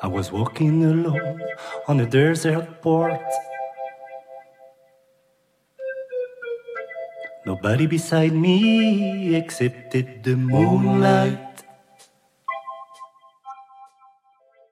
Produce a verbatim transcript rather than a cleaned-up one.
I was walking alone on a desert port. Nobody beside me excepted the moonlight.